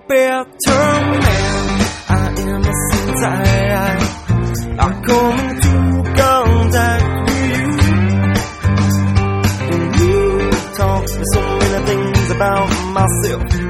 better man. I am a since I come into contact with you. And you taught me so many things about myself.